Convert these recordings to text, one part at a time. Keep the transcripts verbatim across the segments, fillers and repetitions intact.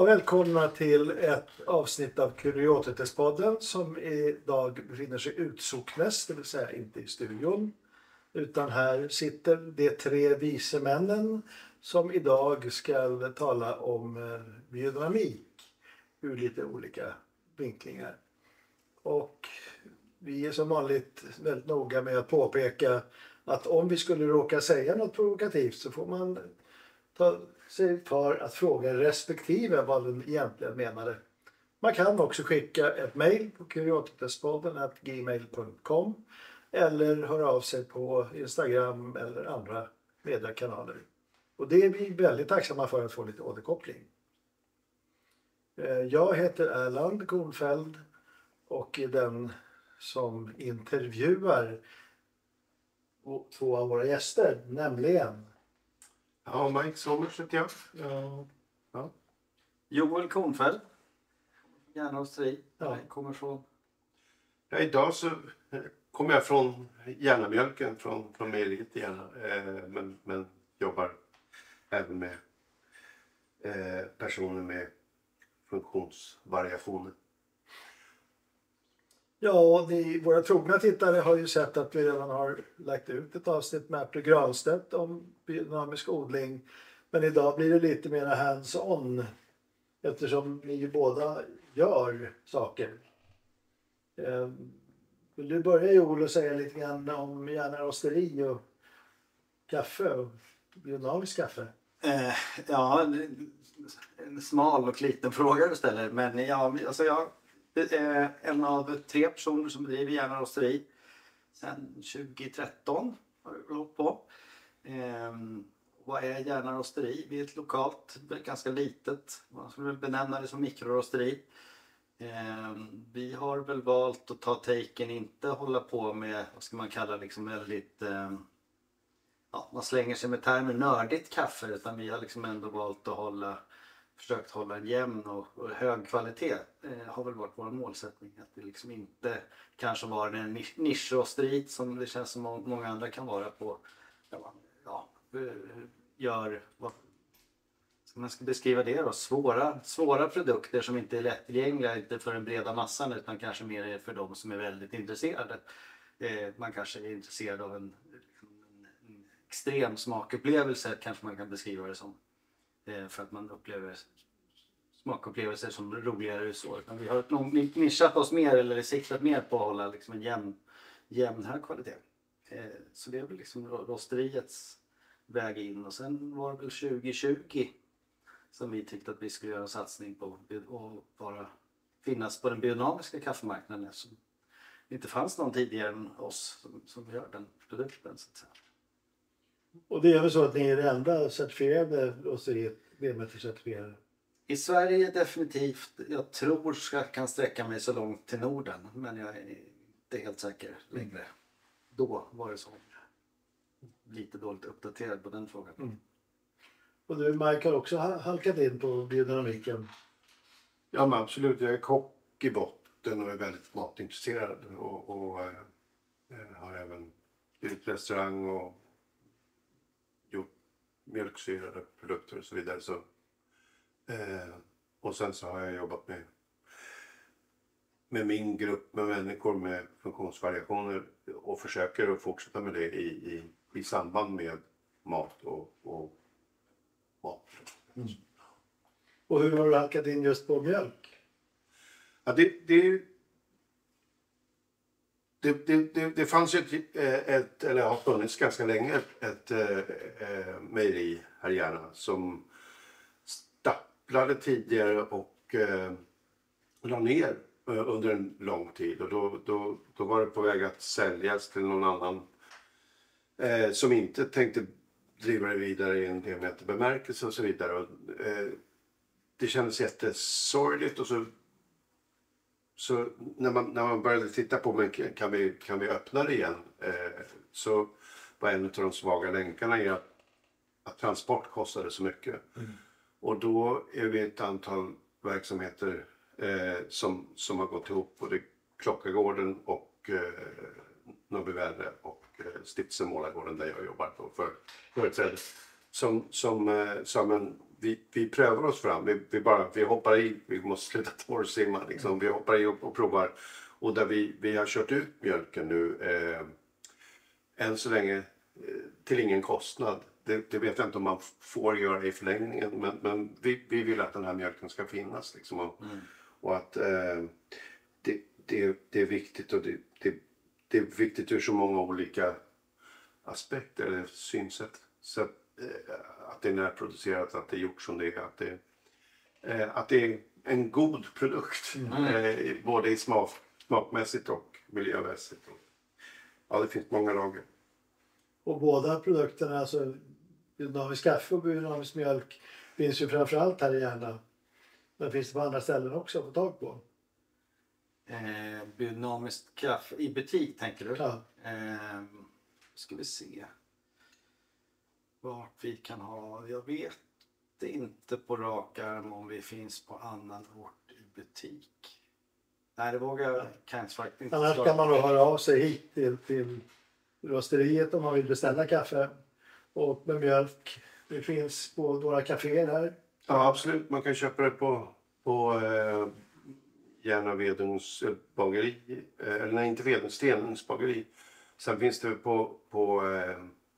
Ja, välkomna till ett avsnitt av Curiositetspodden som idag befinner sig utsocknes, det vill säga inte i studion. Utan här sitter de tre vise männen som idag ska tala om biodynamik ur lite olika vinklingar. Och vi är som vanligt väldigt noga med att påpeka att om vi skulle råka säga något provokativt så får man ta sig för att fråga respektive vad den egentligen menade. Man kan också skicka ett mejl på curiositetspodden at gmail punkt com eller höra av sig på Instagram eller andra mediekanaler. Och det är vi väldigt tacksamma för att få lite återkoppling. Jag heter Erland Kornfeld och är den som intervjuar två av våra gäster, nämligen Ja, Mike Sommers heter jag. Ja. Ja. Joel Kornfeld. Gärna hos dig. Ja. Jag kommer från... Ja, idag så kommer jag från Järnamjölken, från, från mejeriet i Järna. Eh, men, men jobbar även med eh, personer med funktionsvariationer. Ja, ni, våra trogna tittare har ju sett att vi redan har lagt ut ett avsnitt med Artur Granstedt om biodynamisk odling. Men idag blir det lite mer hands-on eftersom ni ju båda gör saker. Eh, vill du börja Joel och säga lite grann om järnarosteri och kaffe och biodynamisk kaffe? Eh, ja, en smal och liten fråga du ställer. Men ja, alltså jag är en av tre personer som driver järnarosteri sedan tjugo tretton har jag hållit på. Eh, vad är järnarosteri? Vi är ett lokalt, ganska litet, man skulle väl benämna det som mikrorosteri. Eh, vi har väl valt att ta taken, inte hålla på med, vad ska man kalla liksom väldigt, eh, ja, man slänger sig med termer nördigt kaffe, utan vi har liksom ändå valt att hålla, försökt hålla en jämn och, och hög kvalitet. Eh, har väl varit vår målsättning, att det liksom inte kanske var en nischrosteri som det känns som många andra kan vara på, ja, ja gör, vad man ska beskriva det då, svåra, svåra produkter som inte är lättillgängliga, inte för den breda massan utan kanske mer för de som är väldigt intresserade. Eh, man kanske är intresserad av en, en, en extrem smakupplevelse, kanske man kan beskriva det som. Eh, för att man upplever smakupplevelser som roligare så. Utan vi har nog nischat oss mer eller siktat mer på att hålla liksom en jämn, jämn hög kvalitet. Eh, så det är väl liksom rosteriets väg in, och sen var det väl tjugo tjugo som vi tyckte att vi skulle göra en satsning på och bara finnas på den biodynamiska kaffemarknaden, eftersom det inte fanns någon tidigare än oss som, som gör den produkten, så att säga. Och det är väl så att ni är det enda certifierade rosteriet, B M F-certifierade? I Sverige definitivt. Jag tror jag kan sträcka mig så långt till Norden, men jag är inte helt säker längre. Mm. Då var det så. Lite dåligt uppdaterad på den frågan. Mm. Och du, Mike, har också halkat in på biodynamiken? Ja, men absolut. Jag är kock i botten och är väldigt matintresserad. Och, och äh, har även gjort restaurang och gjort mjölksyrade produkter och så vidare. Så, äh, och sen så har jag jobbat med, med min grupp med människor med funktionsvariationer och försöker att fortsätta med det i, i, i samband med mat och, och mat. Mm. Och hur har du halkat in just på mjölk? Ja, det, det, det, det, det, det fanns ju ett, ett, eller har funnits ganska länge, ett, ett, ett mejeri här i Järna som stapplade tidigare och eh, la ner under en lång tid. Och då, då, då var det på väg att säljas till någon annan eh, som inte tänkte driva det vidare i en bemärkelse och så vidare. Och, eh, det kändes jättesorgligt, och så, så när, man, när man började titta på men kan vi, kan vi öppna det igen, eh, så var en av de svaga länkarna i att, att transport kostade så mycket. Mm. Och då är vi ett antal verksamheter eh, som, som har gått ihop, både Klockargården och eh, Nobbyvärde och eh, Stiftelsen Målargården där jag jobbar på för företrädet. Som, som, eh, som en, vi, vi prövar oss fram. Vi, vi, bara, vi hoppar i, vi måste sluta torrsimma liksom. Vi hoppar i och, och provar. Och där vi, vi har kört ut mjölken nu eh, än så länge eh, till ingen kostnad. Det, det vet jag inte om man får göra i förlängningen, men, men vi, vi vill att den här mjölken ska finnas liksom, och, mm. och att eh, det, det, det är viktigt och det, det, det är viktigt ur så många olika aspekter eller synsätt. Så att, eh, att det är närproducerat, att det är gjort som det är, att det, eh, att det är en god produkt mm. eh, både i smak, smakmässigt och miljömässigt. Ja, det finns många lager. Och båda produkterna, alltså biodynamisk kaffe och biodynamisk mjölk, finns ju framförallt här i Järna. Men finns det på andra ställen också att få tag på? Eh, biodynamiskt kaffe i butik tänker du? Ja. Eh, ska vi se. Vart vi kan ha. Jag vet inte på rak arm om vi finns på annan ort i butik. Nej, det vågar jag kanske faktiskt inte. Annars kan man då höra av sig hit till, till rosteriet om man vill beställa kaffe och med mjölk. Det finns på några kaféer här. Ja, absolut. Man kan köpa det på, på eh, Järna Vedungs bageri. Eh, eller nej, inte Vedungs, Stenungs bageri. Sen finns det på, på eh,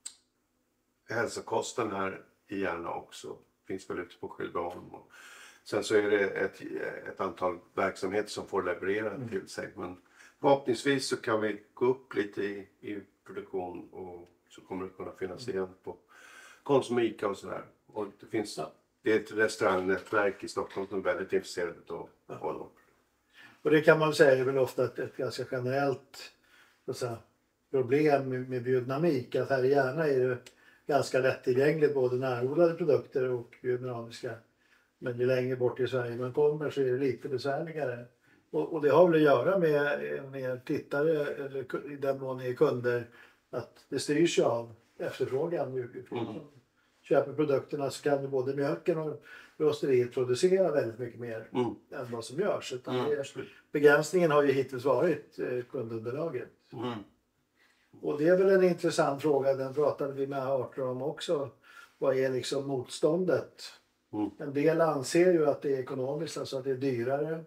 hälsokosten här i Järna också. Finns väl ute på Skylbyholm. Sen så är det ett, ett antal verksamheter som får leverera mm. till sig. Men förhoppningsvis så kan vi gå upp lite i, i produktion och så kommer det kunna finnas igen på Konsum, Ica och sådär. Och det finns, ja. Det är ett restaurangnätverk i Stockholm som är väldigt intresserat av ja. honom. Och det kan man säga är väl ofta ett, ett ganska generellt så att säga, problem med, med biodynamik. Att här i Järna är det ganska lättillgängligt både närodlade produkter och biodynamiska. Men ju längre bort i Sverige man kommer så är det lite besvärligare. Och, och det har väl att göra med, med tittare eller i den mån ni är kunder att det styrs av efterfrågan. Mm. Köper produkterna så kan ju både mjölken och rosteriet producera väldigt mycket mer mm. än vad som görs. Utan mm. det, begränsningen har ju hittills varit eh, kundunderlaget. Mm. Och det är väl en intressant fråga, den pratade vi med Arthur om också. Vad är liksom motståndet? Mm. En del anser ju att det är ekonomiskt, alltså att det är dyrare.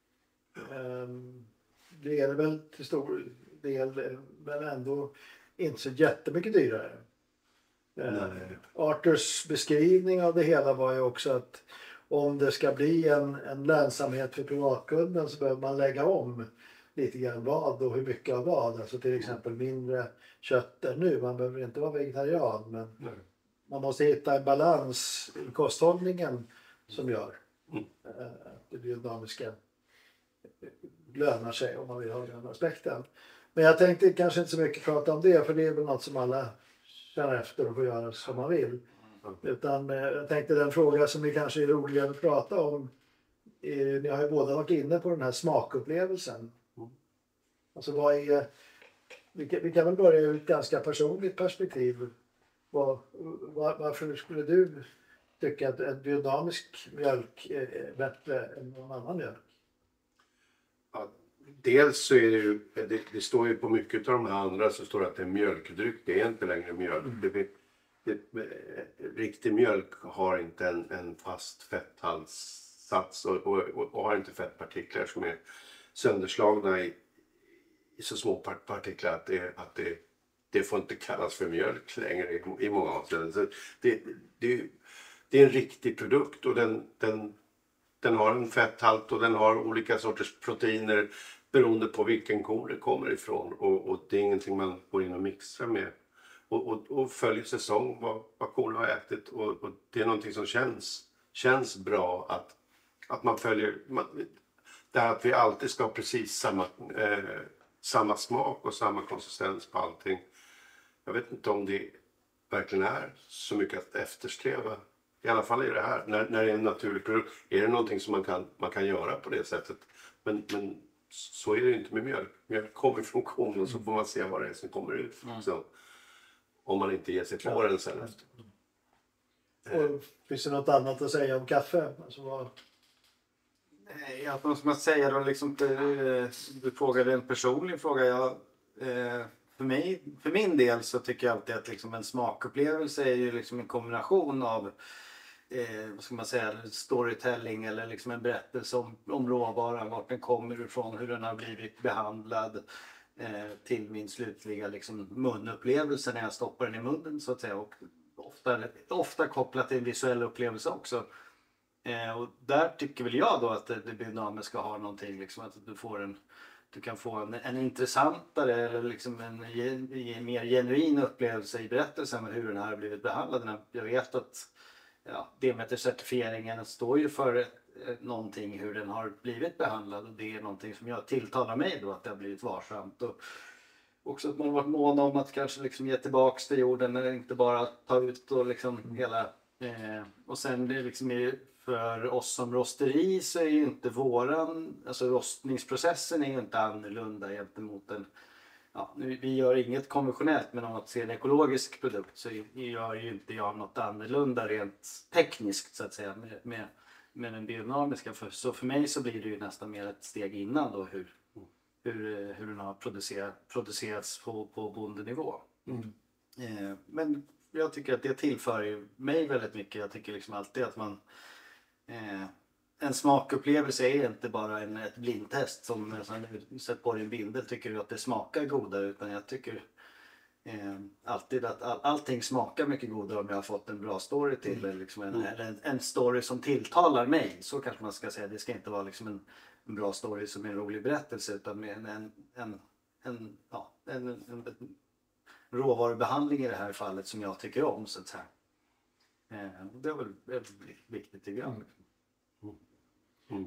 Um, det är det väl till stor del, men ändå inte så jättemycket dyrare. Uh, Arthurs beskrivning av det hela var ju också att om det ska bli en, en lönsamhet för privatkunden så behöver man lägga om lite grann vad och hur mycket av vad. Alltså till exempel mindre kött än nu. Man behöver inte vara vegetarian, men mm. man måste hitta en balans i kosthållningen som gör mm. att det biodynamiska lönar sig om man vill ha den aspekten. Men jag tänkte kanske inte så mycket prata om det, för det är väl något som alla känner efter och får göra som man vill. Mm. Utan jag tänkte den fråga som ni kanske är roligare att prata om, är, ni har ju båda varit inne på den här smakupplevelsen. Mm. Alltså vad är, vi kan, vi kan väl börja ur ett ganska personligt perspektiv. Var, var, varför skulle du tycka att en biodynamisk mjölk är bättre än någon annan mjölk? Ja, dels så är det ju, det, det står ju på mycket av de här andra så står det att det är mjölkdryck, det är inte längre mjölk. Mm. Det, det, riktig mjölk har inte en, en fast fetthaltssats och, och, och har inte fettpartiklar som är sönderslagna i, i så små partiklar att det, att det Det får inte kallas för mjölk längre i, i många avseenden. Så det, det, det är en riktig produkt och den, den, den har en fetthalt och den har olika sorters proteiner beroende på vilken ko det kommer ifrån. Och, och det är ingenting man går in och mixar med. Och, och, och följer säsong vad, vad kor har ätit. Och, och det är någonting som känns, känns bra att, att man följer. Man, det här att vi alltid ska ha precis samma, eh, samma smak och samma konsistens på allting. Jag vet inte om det verkligen är så mycket att eftersträva. I alla fall är det här. När, när det är en naturlig produkt. Är det någonting som man kan, man kan göra på det sättet. Men, men så är det inte med mjölk. Mjölk kommer från kon och så får man se vad det är som kommer ut. Mm. Så, om man inte ger sig på den sen efter. Och finns det något annat att säga om kaffe? Alltså vad... Nej, jag måste man säga då liksom. Du frågade en personlig fråga. Jag... Eh... För, mig, för min del så tycker jag alltid att liksom en smakupplevelse är ju liksom en kombination av eh, vad ska man säga, storytelling eller liksom en berättelse om, om råvaran, vart den kommer ifrån, hur den har blivit behandlad eh, till min slutliga liksom, munupplevelse när jag stoppar den i munnen så att säga. Och ofta, ofta kopplat till en visuell upplevelse också. Eh, och där tycker väl jag då att det, det biodynamiska har någonting, liksom, att du får en Du kan få en, en intressantare eller liksom en, en mer genuin upplevelse i berättelsen med hur den här har blivit behandlad. Jag vet att ja, Demeter-certifieringen står ju för eh, någonting hur den har blivit behandlad, och det är någonting som jag tilltalar mig då, att det har blivit varsamt. Och också att man har varit mån om att kanske liksom ge tillbaks till jorden, eller inte bara ta ut och liksom mm. hela... Eh, och sen det liksom är för oss som rosteri så är ju inte våran, alltså rostningsprocessen är ju inte annorlunda gentemot en, ja, vi gör inget konventionellt, men om man ser en ekologisk produkt så gör ju inte jag något annorlunda rent tekniskt så att säga med, med, med den biodynamiska. För, så för mig så blir det ju nästan mer ett steg innan då hur, hur, hur den har producerat, producerats på, på bondenivå. Mm. Eh, men jag tycker att det tillför ju mig väldigt mycket. Jag tycker liksom alltid att man Eh, en smakupplevelse är inte bara en, ett blindtest som du sett på din bild. Tycker du att det smakar godare, utan jag tycker eh, alltid att all, allting smakar mycket godare om jag har fått en bra story till mm. eller liksom en, mm. en, en story som tilltalar mig. Så kanske man ska säga. Det ska inte vara liksom en, en bra story som är en rolig berättelse, utan med en, en, en, en, ja, en, en, en råvarubehandling i det här fallet som jag tycker om så att säga. Eh, det är väl väldigt viktigt tycker jag. Mm. Mm.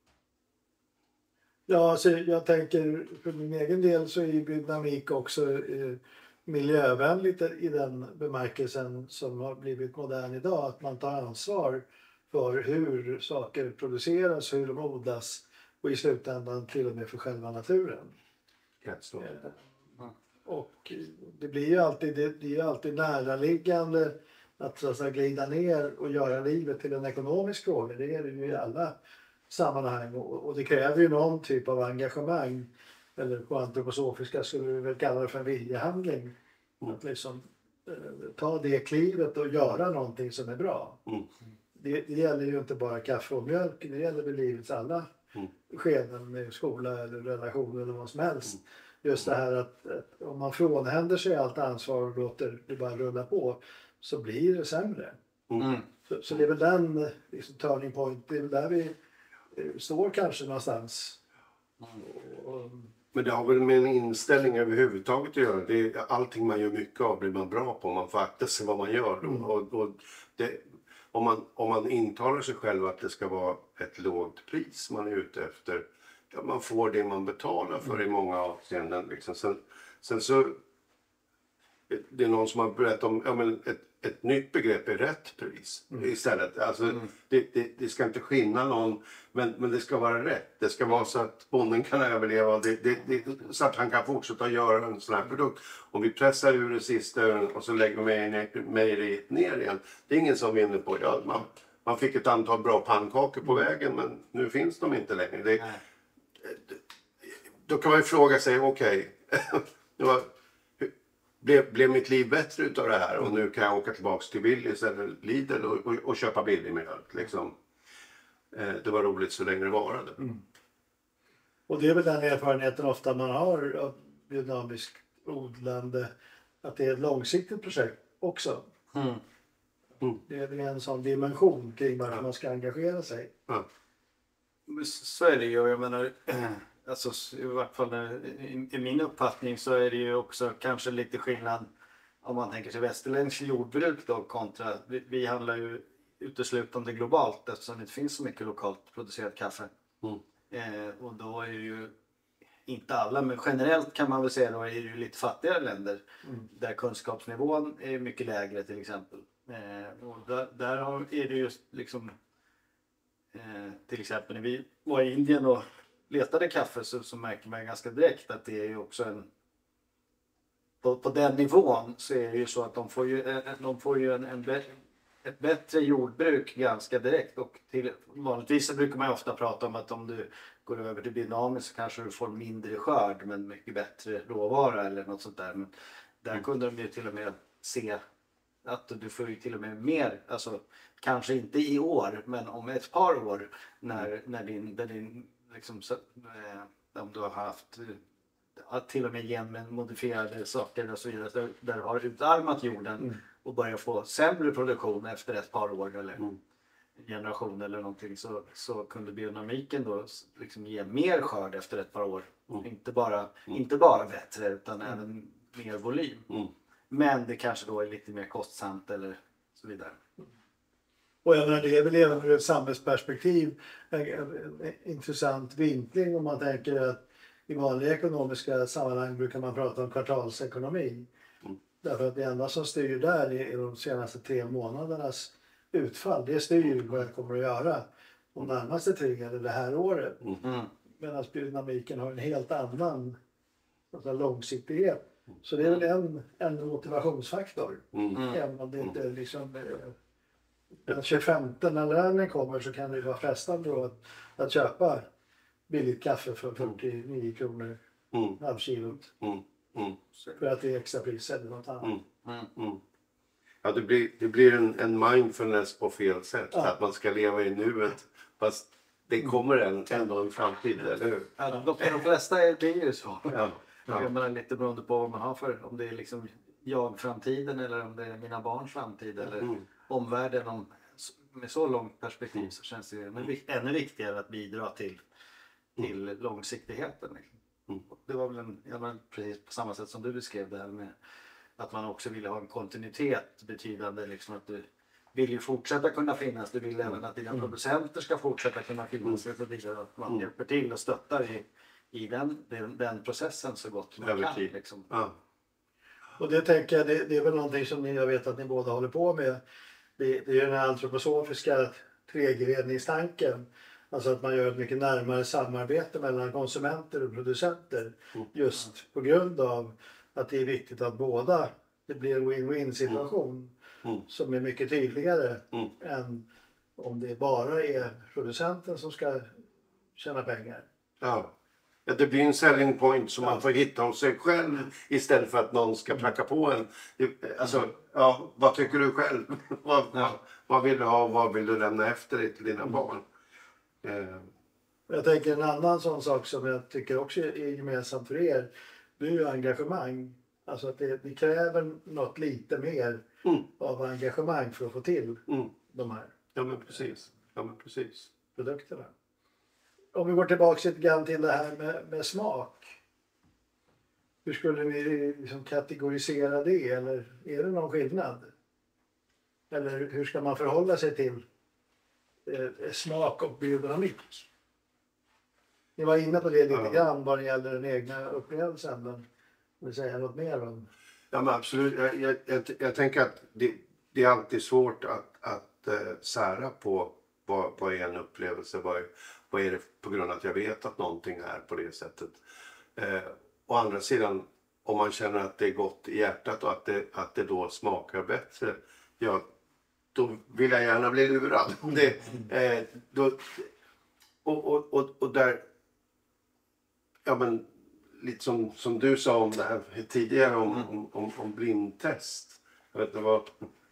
Ja, alltså jag tänker för min egen del så är ju biodynamik också eh, miljövänligt i den bemärkelsen som har blivit modern idag. Att man tar ansvar för hur saker produceras, hur de odlas och i slutändan till och med för själva naturen. Eh, mm. Och det blir ju alltid, det blir ju alltid näraliggande att, så att säga, glida ner och göra livet till en ekonomisk fråga. Det är det ju i alla sammanhang, och det kräver ju någon typ av engagemang, eller på antroposofiska skulle vi väl kalla det för en viljehandling. Mm. Att liksom eh, ta det klivet och göra någonting som är bra. Mm. Det, det gäller ju inte bara kaffe och mjölk, det gäller väl livets alla mm. skeden med skola eller relationer eller vad som helst. Mm. Just det här att, att om man frånhänder sig allt ansvar och låter det bara rulla på, så blir det sämre. Mm. Så, så det är väl den liksom, turning point, det är väl där vi står kanske någonstans. Mm. Men det har väl med en inställning överhuvudtaget att göra. Det är, allting man gör mycket av blir man bra på. Man får akta sig vad man gör. Mm. Och, och det, om, man, om man intalar sig själv att det ska vara ett lågt pris man är ute efter. Ja, man får det man betalar för mm. i många avseenden. Liksom. Sen, sen så det är någon som har berättat om ja, men ett, ett nytt begrepp är rätt pris mm. istället. Alltså, mm. det, det, det ska inte skina någon, men, men det ska vara rätt. Det ska vara så att bonden kan överleva, det, det, det, så att han kan fortsätta göra en sån här produkt. Om vi pressar ur det sista och så lägger vi mejeriet ner igen. Det är ingen som vinner på det. Man, man fick ett antal bra pannkakor på vägen, men nu finns de inte längre. Det, då kan man ju fråga sig, okej, okay, Blev, blev mitt liv bättre utav det här och nu kan jag åka tillbaks till Willys eller Lidl och, och, och köpa billig mjölk liksom. Eh, det var roligt så länge det varade. Mm. Och det är väl den erfarenheten ofta man har av biodynamiskt odlande, att det är ett långsiktigt projekt också. Mm. Mm. Det är en sån dimension kring varför ja. man ska engagera sig. Ja. Så är det ju, jag menar alltså, i vart fall i, i min uppfattning så är det ju också kanske lite skillnad om man tänker sig västerländskt jordbruk då kontra, vi, vi handlar ju uteslutande globalt eftersom det inte finns så mycket lokalt producerat kaffe. Mm. Eh, och då är det ju inte alla, men generellt kan man väl säga då är det ju lite fattigare länder mm. där kunskapsnivån är mycket lägre till exempel. Eh, och där, där har, är det just liksom eh, till exempel när vi var i Indien och letade kaffe så, så märker man ganska direkt att det är ju också en på, på den nivån så är det ju så att de får ju, de får ju en, en, ett bättre jordbruk ganska direkt, och till, vanligtvis så brukar man ju ofta prata om att om du går över till dynamiskt så kanske du får mindre skörd men mycket bättre råvara eller något sånt där, men där kunde de ju till och med se att du får ju till och med mer, alltså kanske inte i år men om ett par år när, när din, när din liksom, så, eh, om du har haft eh, till och med genmodifierade saker och så vidare där, där du har utarmat jorden mm. och börjar få sämre produktion efter ett par år eller mm. generation eller någonting så, så kunde biodynamiken då liksom ge mer skörd efter ett par år. Mm. Inte, bara, mm. inte bara bättre utan mm. även mer volym. Mm. Men det kanske då är lite mer kostsamt eller så vidare. Och jag menar, det är väl även ur ett samhällsperspektiv en, en, en intressant vinkling om man tänker att i vanliga ekonomiska sammanhang brukar man prata om kvartalsekonomi. Mm. Därför att det enda som styr där är de senaste tre månadernas utfall. Det styr vad jag kommer att göra de närmaste tre eller det här året. Mm. Medan biodynamiken har en helt annan alltså, långsiktighet. Så det är väl en, en motivationsfaktor. Mm. Även om det inte är liksom den tjugofemte när lönen kommer så kan det vara frestande då att, att köpa billigt kaffe för fyrtionio kronor mm. halvkilot. Mm. Mm. För att det är extra pris eller något annat. Mm. Mm. Mm. Ja, det blir, det blir en, en mindfulness på fel sätt. Ja. Att man ska leva i nuet. Fast det kommer en, ändå en framtid, eller hur? Ja, de, de flesta är det ju så. Ja. Ja. Jag menar lite beroende på vad man har för, om det är liksom jag-framtiden eller om det är mina barns framtid eller mm. omvärlden. Om, med så långt perspektiv mm. så känns det ännu, ännu viktigare att bidra till, till mm. långsiktigheten. Liksom. Mm. Det var väl en, jag menar, precis på samma sätt som du beskrev det här med att man också ville ha en kontinuitet betydande liksom att du vill ju fortsätta kunna finnas. Du vill även att dina mm. producenter ska fortsätta kunna finnas mm. och att man mm. hjälper till och stöttar i i den, den, den processen så gott man kan. Liksom. Ja. Och det tänker jag, det, det är väl någonting som ni, jag vet att ni båda håller på med. Det, det är den här antroposofiska tregredningstanken. Alltså att man gör ett mycket närmare samarbete mellan konsumenter och producenter. Mm. Just på grund av att det är viktigt att båda, det blir en win-win situation. Mm. Som är mycket tydligare mm. än om det bara är producenten som ska tjäna pengar. Ja. Ja, det blir en selling point som ja. man får hitta hos sig själv istället för att någon ska pracka på en. Alltså, ja, vad tycker du själv? vad, ja. vad, vad vill du ha och vad vill du lämna efter dig till dina mm. barn? Eh. Jag tänker en annan sån sak som jag tycker också är gemensamt för er. Det är ju engagemang. Alltså att det, det kräver något lite mer mm. av engagemang för att få till mm. de här ja, men precis. Ja, men precis. produkterna. Om vi går tillbaka lite grann till det här med, med smak. Hur skulle ni liksom kategorisera det? Eller är det någon skillnad? Eller hur ska man förhålla sig till eh, smak och biodynamik? Ni var inne på det lite ja. grann vad det gäller den egna upplevelsen. Men vill säga något mer om? Ja, men absolut. Jag, jag, jag, jag tänker att det, det är alltid svårt att, att äh, sära på vad, vad är en upplevelse. Vad är, vad är det på grund av att jag vet att någonting är på det sättet. Eh, å andra sidan, om man känner att det är gott i hjärtat och att det, att det då smakar bättre. Ja, då vill jag gärna bli lurad. Det, eh, då, och, och, och, och där, ja men lite som, som du sa om det här tidigare om, om, om, om blindtest. Jag vet inte vad,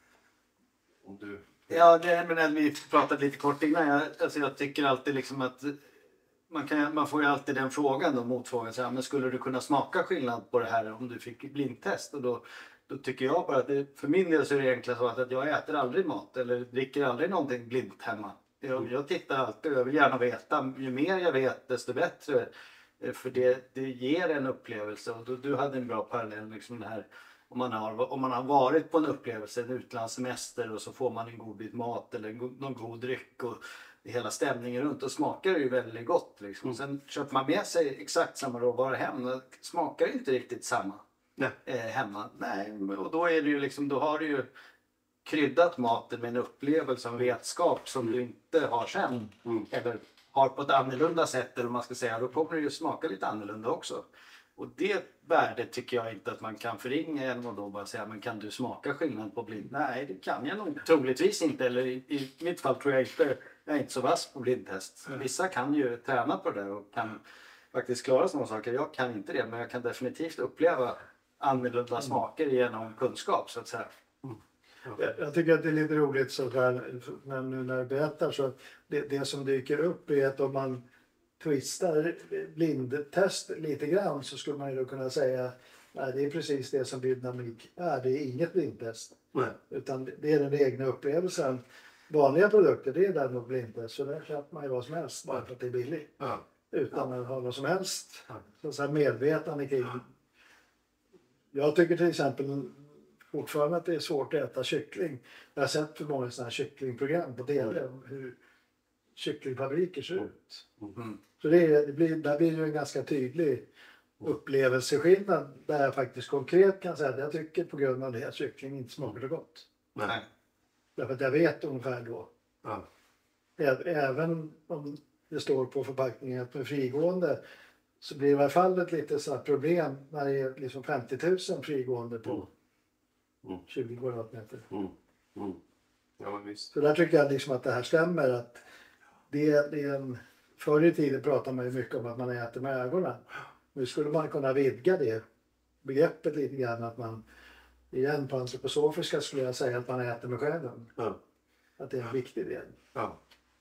om du... Ja, det, men vi pratade lite kort innan. Jag, alltså jag tycker alltid liksom att man, kan, man får ju alltid den frågan då, motfrågan. Så här, men skulle du kunna smaka skillnad på det här om du fick blindtest? Och då, då tycker jag bara att det, för min del så är det egentligen så att, att jag äter aldrig mat eller dricker aldrig någonting blint hemma. Jag, jag tittar alltid och jag vill gärna veta. Ju mer jag vet desto bättre. För det, det ger en upplevelse. Och då, du hade en bra parallell liksom det här. Om man, har, om man har varit på en upplevelse, en utlandssemester och så får man en god bit mat eller en god, någon god dryck och hela stämningen runt och smakar det ju väldigt gott. Liksom. Mm. Sen köper man med sig exakt samma råvara hem och smakar inte riktigt samma Nej. Eh, hemma. Nej, och då är det ju liksom, då har du ju kryddat maten med en upplevelse, en vetskap som mm. du inte har sen. Mm. Eller har på ett annorlunda sätt, eller man ska säga, då kommer det ju smaka lite annorlunda också. Och det värdet tycker jag inte att man kan förringa genom att då bara säga, men kan du smaka skillnad på blind? Nej, det kan jag nog troligtvis inte. Eller i, i mitt fall tror jag inte, jag är inte så vass på blindtest. Mm. Vissa kan ju träna på det och kan faktiskt klara sådana saker. Jag kan inte det, men jag kan definitivt uppleva annorlunda mm. smaker genom kunskap så att säga. Mm. Jag, jag tycker att det är lite roligt så här, när, nu när du berättar så det, det som dyker upp är att om man twistar blindtest lite grann så skulle man ju då kunna säga nej, det är precis det som biodynamik är. Det är inget blindtest. Nej. Utan det är den egna upplevelsen. Vanliga produkter, det är däremot blindtest. Så där köper man ju vad som helst bara för att det är billigt. Ja. Utan Ja. att ha något som helst Ja. så, så här medvetande kring. Jag tycker till exempel fortfarande att det är svårt att äta kyckling. Jag har sett för många sådana här kycklingprogram på tv om hur kycklingfabriker ser ut. Mm. Så det, är, det blir, där blir ju en ganska tydlig upplevelseskillnad där jag faktiskt konkret kan säga att jag tycker på grund av det att kyckling inte smakar så gott. Nej. Därför att jag vet ungefär då. Ja. Ä- Även om det står på förpackningen att med frigående så blir det i alla fall ett litet så här problem när det är liksom femtio tusen frigående på Mm. tjugo kvadratmeter. Mm. Mm. Ja, men visst. Så där tycker jag liksom att det här stämmer. Att det, det är en, förr i tiden pratade man ju mycket om att man äter med ögonen. Nu skulle man kunna vidga det begreppet lite grann. Att man, igen på antroposofiska skulle jag säga att man äter med själen. Ja. Att det är en viktig del. Ja.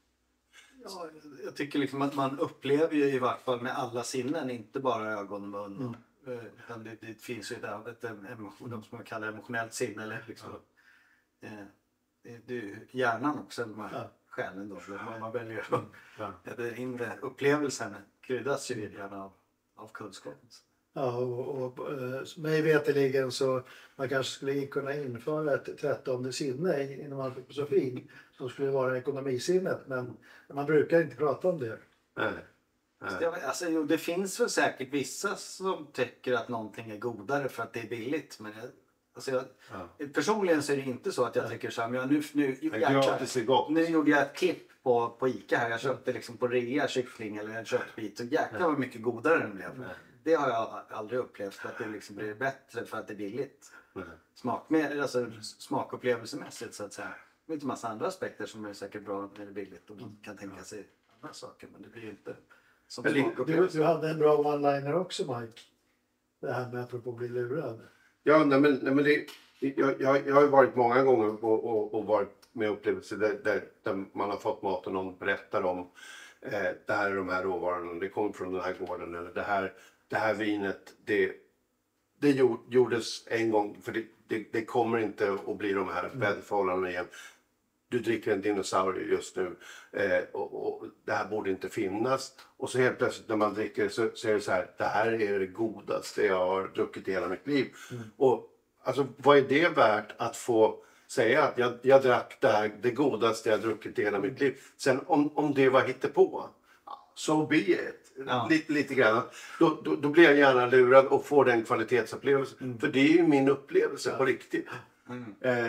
Ja, jag tycker liksom att man upplever ju i vart fall med alla sinnen, inte bara ögon och mun. Mm. Utan det, det finns ju ett, ett emotion, de som man kallar emotionellt sinne. Eller liksom, eh, det, det är ju hjärnan också, med Ja. själen då. Man, man väljer att Ja. den inre upplevelsen kryddas ju gärna av, av kunskapen. Ja, och, och eh, mig veterligen så man kanske skulle kunna införa ett trettonde sinne i- inom antroposofin som skulle vara ekonomisinnet. Men man brukar inte prata om det. Nej. Nej. Det, alltså, jo, det finns väl säkert vissa som tycker att någonting är godare för att det är billigt. Men jag, alltså jag, Ja. personligen så är det inte så att jag tycker så här, men jag, nu, nu, Men jag, gratis är gott. nu gjorde jag ett klipp på, på Ica här. Jag köpte liksom på rea kyckling eller en köttbit. Och jäklar vad mycket godare den blev. Nej. Det har jag aldrig upplevt, att det liksom blir bättre för att det är billigt. Nej. Smak, med, alltså, smakupplevelsemässigt så att säga. Det finns en massa andra aspekter som är säkert bra när det är billigt och man kan tänka sig andra saker. Men det blir ju inte som Men det- Du, smakupplevelse. du hade en bra one-liner också Mike. Det här med apropå att bli lurad. Ja, nej, men, nej, men det, jag, jag, jag har ju varit många gånger och, och, och varit med upplevelser där, där, där man har fått mat och någon berättar om eh, det här är de här råvarorna, det kommer från den här gården eller det här, det här vinet, det, det gjord, gjordes en gång för det, det, det kommer inte att bli de här väderförhållandena igen. Du dricker en dinosaurie just nu eh, och, och det här borde inte finnas. Och så helt plötsligt när man dricker så, så är det så här, det här är det godaste jag har druckit i hela mitt liv. Mm. Och alltså vad är det värt att få säga att jag, jag drack det här, det godaste jag druckit i hela mitt liv. Sen om, om det var hittepå, so be it. Ja. Lite, lite grann. Då, då, då blir jag gärna lurad och får den kvalitetsupplevelsen. Mm. För det är ju min upplevelse på riktigt. Mm. Eh,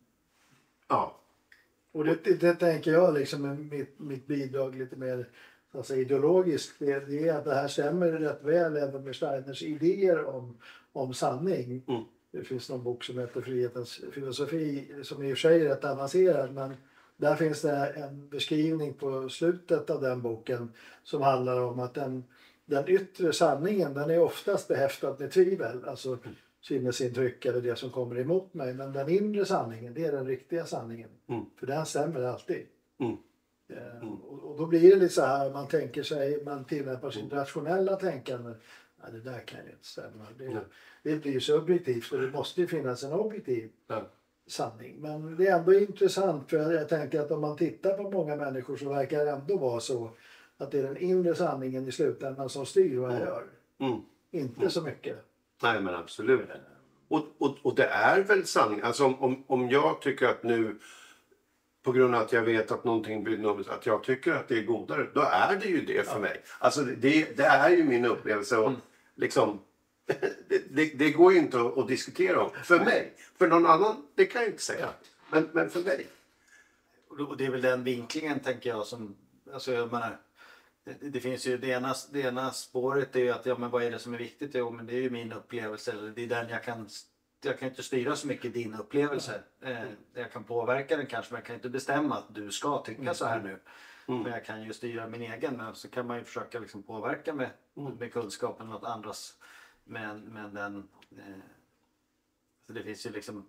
ja. Och det, det, det tänker jag liksom med mitt, mitt bidrag lite mer alltså ideologiskt. Det, det är att det här stämmer rätt väl även med Steiners idéer om, om sanning. Mm. Det finns någon bok som heter Frihetens filosofi som i och för sig är rätt avancerad men där finns det en beskrivning på slutet av den boken som handlar om att den, den yttre sanningen den är oftast behäftad med tvivel. Alltså sinnesintryck eller det som kommer emot mig. Men den inre sanningen det är den riktiga sanningen. Mm. För den stämmer alltid. Mm. Eh, Mm. Och, och då blir det lite så här man tänker sig, man tillämpar sitt rationella tänkande. Ja, det där kan ju inte stämma. Det, Nej. det blir subjektivt och det måste ju finnas en objektiv Ja. sanning. Men det är ändå intressant för jag, jag tänker att om man tittar på många människor så verkar det ändå vara så att det är den inre sanningen i slutändan som styr vad jag Mm. gör. Mm. Inte så mycket. Nej men absolut. Och, och, och det är väl sanning. Alltså om, om, om jag tycker att nu på grund av att jag vet att någonting blir något, att jag tycker att det är godare, då är det ju det för mig. Alltså det, det är ju min upplevelse och liksom det, det, det går ju inte att, att diskutera om. För mig. För någon annan, det kan jag inte säga. Men, men för mig. Och det är väl den vinklingen tänker jag som, alltså jag menar, det, det finns ju det ena, det ena spåret är ju att ja men vad är det som är viktigt? Jo men det är ju min upplevelse eller det är den jag kan, jag kan inte styra så mycket din upplevelse. Eh, jag kan påverka den kanske men jag kan inte bestämma att du ska tycka så här nu. Mm. Men jag kan ju styra min egen men så kan man ju försöka liksom påverka med, med kunskapen att andras men, men den eh, så det finns ju liksom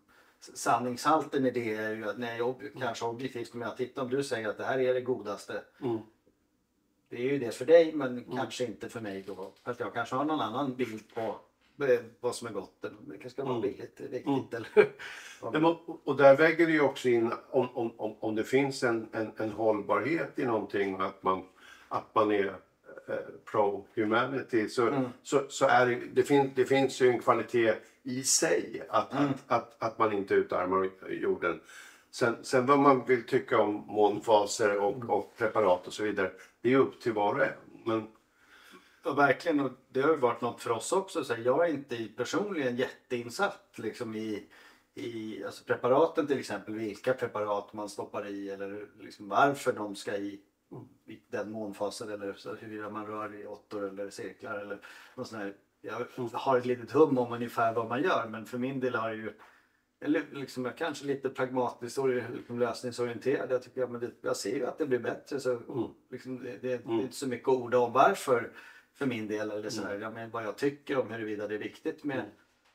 sanningshalten i det är ju att när jag kanske objektivt, om jag tittar, om du säger att det här är det godaste. Mm. Det är ju det för dig, men Mm. kanske inte för mig då. För att jag kanske har någon annan bild på vad som är gott. Eller det kanske ska vara Mm. billigt, viktigt. Mm. Eller? Men, och, och där väger det ju också in om, om, om, om det finns en, en, en hållbarhet i någonting, att man, att man är eh, pro-humanity, så, Mm. så, så är det, det, fin, det finns ju en kvalitet i sig att, Mm. att, att, att man inte utarmar jorden. Sen, sen vad man vill tycka om månfaser och, och preparat och så vidare, det är upp till var och en. Men, Ja, verkligen, och det har ju varit något för oss också. Så jag är inte personligen jätteinsatt liksom i, i alltså preparaten till exempel, vilka preparat man stoppar i eller liksom varför de ska i, i den månfasen, eller så huruvida man rör i åttor eller cirklar eller något sånt här. Jag har ett litet hum om ungefär vad man gör, men för min del har jag ju eller liksom jag kanske lite pragmatiskt och liksom lösningsorienterad. Jag tycker ja, men det, jag ser ju att det blir bättre, så mm. liksom, det, det, det Mm. är inte så mycket ord om varför för min del eller så här. Jag menar vad jag tycker om huruvida det är viktigt med. Mm.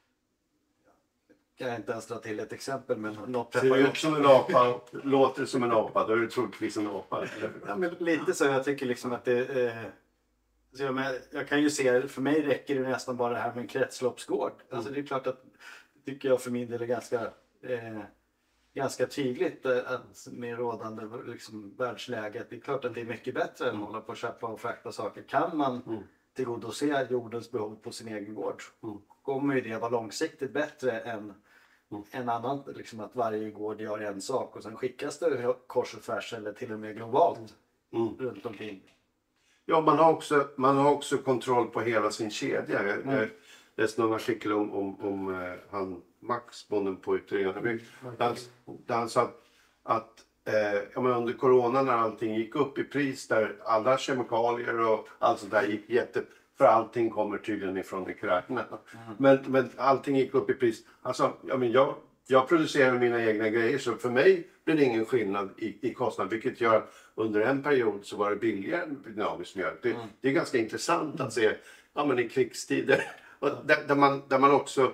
Kan jag inte ens dra till ett exempel, men något ser du ut som en apa, låter som en apa, då är du troligtvis en apa. Eller? Ja, men lite så. Jag tycker liksom att det eh, så jag, men, jag kan ju se, för mig räcker det nästan bara det här med en kretsloppsgård. Alltså det är klart att det tycker jag för min del är ganska eh, ganska tydligt eh, att med rådande liksom, världsläget. Det är klart att det är mycket bättre än att hålla på och köpa och frakta saker. Kan man Mm. tillgodose jordens behov på sin egen gård, Mm. kommer ju det vara långsiktigt bättre än Mm. en annan, liksom att varje gård gör en sak och sen skickas det kors och tvärs eller till och med globalt Mm. runt omkring. Ja, man har, också, man har också kontroll på hela sin kedja. Jag Mm. jag läste någon artikel om, om, om eh, han Max, bonden på Ytterreneby. Mm. Där, han- där han sa att, att eh, ja, men under corona när allting gick upp i pris, där alla kemikalier och allt sånt där gick jätte... För allting kommer tydligen ifrån Ukraina. Mm. Men, men allting gick upp i pris. Alltså, ja, men jag, jag producerar mina egna grejer, så för mig blir det ingen skillnad i, i kostnad. Vilket gör att under en period så var det billigare än dynamisk mjölk. Det, Mm. det är ganska intressant att se, ja, men i krigstider. Och där, där, man, där man också,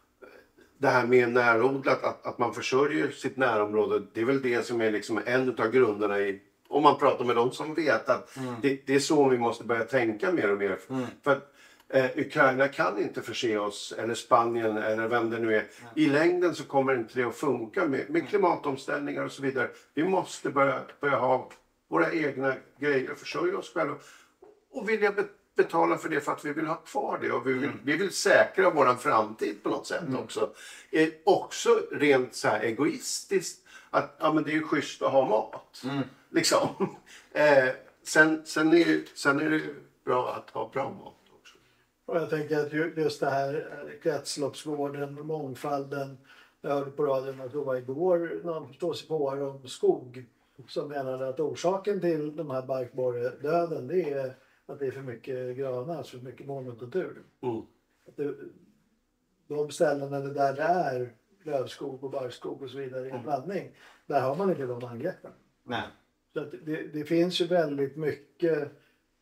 det här med närodlat, att, att man försörjer sitt närområde. Det är väl det som är liksom en av grunderna i, om man pratar med de som vet, att Mm. det, det är så vi måste börja tänka mer och mer. Mm. För att eh, Ukraina kan inte förse oss, eller Spanien eller vem det nu är. I längden så kommer inte det att funka med, med klimatomställningar och så vidare. Vi måste börja, börja ha våra egna grejer, försörja oss själva. Och vilja be- betala för det för att vi vill ha kvar det. Och vi vill, vi vill säkra vår framtid på något sätt också. Eh, också rent så här egoistiskt. Att ja, men det är ju schysst att ha mat. Mm. Liksom. Eh, sen, sen, är, det- sen är det ju bra att ha bra mat också. Och jag tänker att ju- just det här kretsloppsvården, mångfalden. Jag hörde på radion att det var igår någon förståsigpåare om skog som menade att orsaken till de här barkborredöden, det är att det är för mycket gröna, alltså för mycket monokultur. Mm. Att det, de ställena där det är lövskog och barrskog och så vidare i en blandning, där har man inte de angreppen. Nej. Så att det, det finns ju väldigt mycket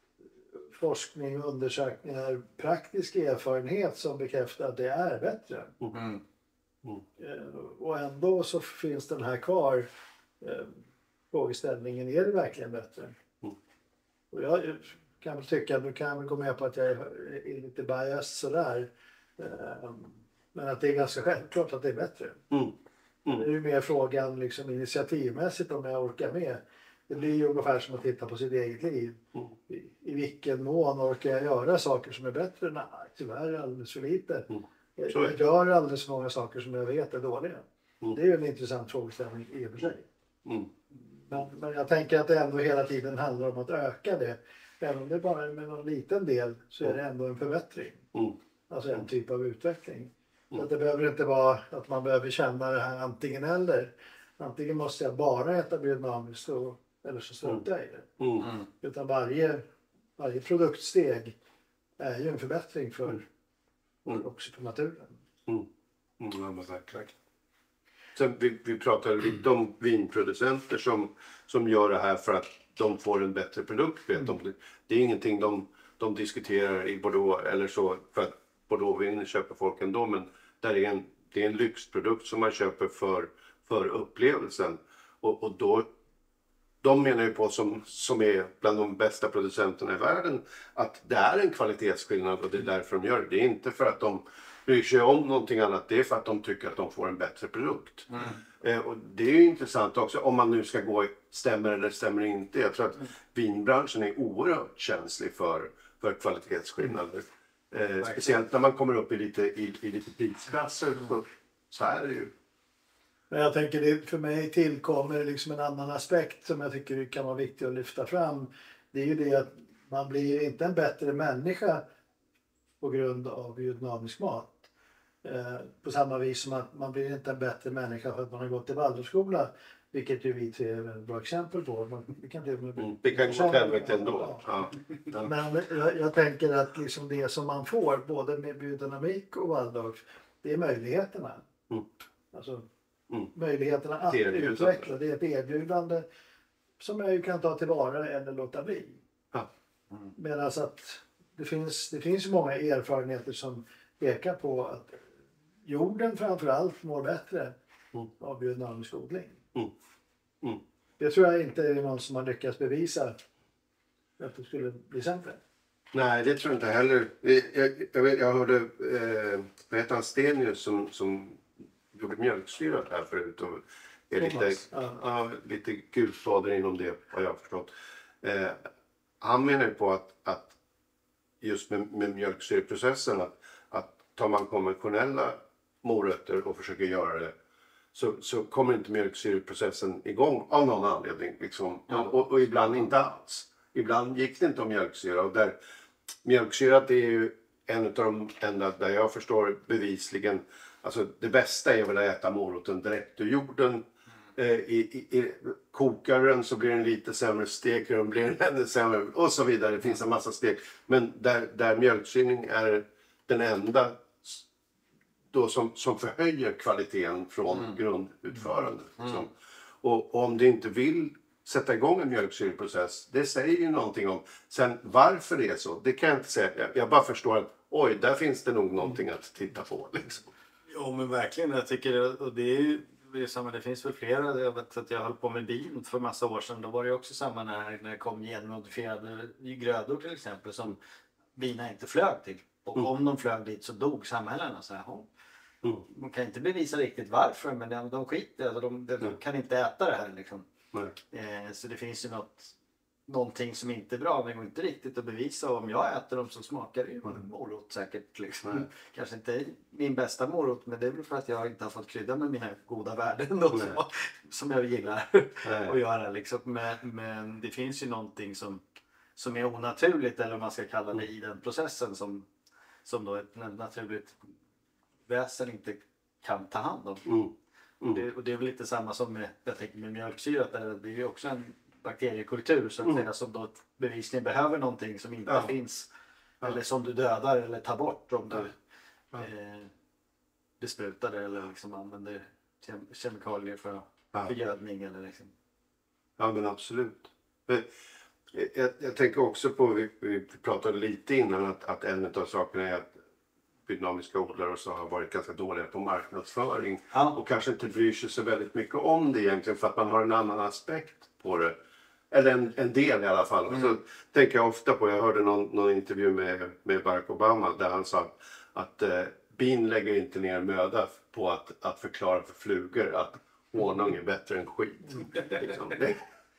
forskning, undersökningar, praktisk erfarenhet som bekräftar att det är bättre. Mm. Eh, Och ändå så finns den här kvar, eh, frågeställningen, är det verkligen bättre? Mm. Och jag kan väl tycka, du kan väl gå med på att jag är är lite biased sådär. Eh, Men att det är ganska självklart att det är bättre. Mm. Det är ju mer frågan liksom initiativmässigt om jag orkar med. Det blir ju ungefär som att titta på sitt eget liv. Mm. I, i vilken mån orkar jag göra saker som är bättre? Nej, tyvärr alldeles för lite. Mm. Jag, Så är det. jag gör alldeles för många saker som jag vet är dåliga. Mm. Det är ju en intressant frågeställning i och för sig. Mm. Men, men jag tänker att det ändå hela tiden handlar om att öka det. Även om det bara är med någon liten del så är det ändå en förbättring. Mm. Alltså en typ av utveckling. Så Mm. att det behöver inte vara att man behöver känna det här antingen eller. Antingen måste jag bara äta biodynamiskt och, eller så struntar jag i det. Mm. Mm. Utan varje, varje produktsteg är ju en förbättring för, Mm. också för naturen. Mm. Mm, ja, men verkligen. Sen vi, vi pratade lite om vinproducenter som, som gör det här för att de får en bättre produkt. Vet de. Det är ingenting de, de diskuterar i Bordeaux eller så, för att Bordeauxvin köper folk ändå, men där är en, det är en lyxprodukt som man köper för, för upplevelsen. Och, och då, de menar ju på, som, som är bland de bästa producenterna i världen, att det är en kvalitetsskillnad och det är därför de gör det. Det är inte för att de bryr sig om någonting annat, det är för att de tycker att de får en bättre produkt. Mm. Eh, och det är ju intressant också, om man nu ska gå i stämmer eller stämmer inte. Jag tror att mm. vinbranschen är oerhört känslig för, för kvalitetsskillnader. Eh, speciellt när man kommer upp i lite, i, i lite prisklasser. Så, så här är det ju. Men jag tänker, det för mig tillkommer liksom en annan aspekt som jag tycker kan vara viktig att lyfta fram. Det är ju det att man blir inte en bättre människa på grund av biodynamisk mat. Eh, på samma vis som att man blir inte en bättre människa för att man har gått i Waldorfskola. Vilket ju vi tre är ett bra exempel på. Man, vi kan, till och med, mm, vi kan gå helvete ändå. Ja. Ja. Men jag, jag tänker att liksom det som man får både med biodynamik och Waldorf, det är möjligheterna. Mm. Alltså mm. möjligheterna att det utveckla. Det är ett erbjudande som jag ju kan ta tillvara eller låta bli. Ja. Mm. Medan att det finns, det finns många erfarenheter som pekar på att jorden framförallt mår bättre mm. av biodynamisk odling. Mm. Mm. Det tror jag inte är någon som har lyckats bevisa att det skulle bli sämre. Nej, det tror jag inte heller. Jag, jag, jag hörde eh, vad heter han, Stenius som, som gjorde mjölksyra här förut och är lite, ja. Ja, lite gudfader inom det, har jag förstått. Eh, han menar ju på att, att just med, med mjölksyreprocessen att, att tar man konventionella morötter och försöker göra det så, så kommer inte mjölksyreprocessen igång av någon anledning. Liksom. Ja. Och, och ibland inte alls. Ibland gick det inte om mjölksyra. Och där, mjölksyrat är ju en av de enda där jag förstår bevisligen. Alltså det bästa är väl att äta moroten direkt ur jorden. Mm. Eh, i, i, i, kokar den så blir den lite sämre, steker den blir den ännu sämre och så vidare. Det finns en massa steg. Men där, där mjölksyrning är den enda då som, som förhöjer kvaliteten från mm. grundutförandet. Mm. Liksom. Och, och om det inte vill sätta igång en mjölksyreprocess, det säger ju någonting om. Sen varför det är så, det kan jag inte säga. Jag, jag bara förstår att oj, där finns det nog någonting att titta på. Liksom. Jo men verkligen, jag tycker och det är ju det, är samma, det finns väl flera. Jag vet att jag höll på med bin för massa år sedan. Då var det också samma när, när det kom genmodifierade grödor till exempel som bina inte flög till. Och mm. om de flög dit så dog samhällena. Så här, mm. Man kan inte bevisa riktigt varför, men de, de skiter, alltså de, de mm. kan inte äta det här liksom. Eh, så det finns ju något, någonting som inte är bra, men det går inte riktigt att bevisa. Om jag äter dem så smakar det ju mm. morot säkert liksom. Mm. Kanske inte min bästa morot, men det är väl för att jag inte har fått krydda med mina goda värden då, som, som jag gillar att göra liksom. Men, men det finns ju någonting som, som är onaturligt, eller vad man ska kalla det, i den processen som, som då ett naturligt väsen inte kan ta hand om. Mm. Mm. Och, det, och det är väl lite samma som med, jag tänker med mjölksyrat, där det är ju också en bakteriekultur så att mm. säga, som då bevisligen behöver någonting som inte ja. finns. Ja. Eller som du dödar eller tar bort om du ja. eh, besprutar det eller liksom använder kem kemikalier för ja. förgödning eller liksom. Ja men absolut. Jag, jag, jag tänker också på, vi, vi pratade lite innan att, att en av sakerna är att dynamiska odlare och så har varit ganska dåliga på marknadsföring ja. och kanske inte bryr sig så väldigt mycket om det egentligen för att man har en annan aspekt på det. Eller en, en del i alla fall. Mm. Så tänker jag ofta på, jag hörde någon, någon intervju med, med Barack Obama där han sa att, att eh, bin lägger inte ner möda på att, att förklara för flugor att honung är bättre än skit. Mm. Liksom. Det,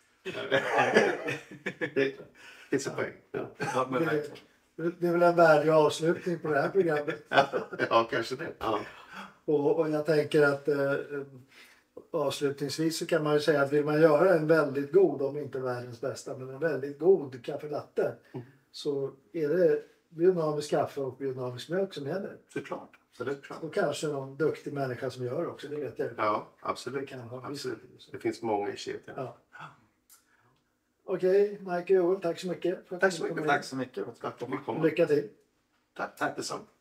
det, det är så poäng. Ja. Ja, men det, det är väl en värdig avslutning på det här programmet. Ja, kanske det. Ja. Och, och jag tänker att eh, avslutningsvis så kan man ju säga att vill man göra en väldigt god, om inte världens bästa, men en väldigt god kaffelatte mm. så är det biodynamisk kaffe och biodynamisk mjölk som gäller. Såklart. Så det är klart. Och kanske någon duktig människa som gör också, det vet jag. Ja, absolut. Det, kan ha absolut. Det finns många i kedjan. Ja. Okej, Mike och Joel, tack så mycket. Tack så mycket. Tack så mycket. Tack för att vi kom. Lycka till. Tack, tack detsamma.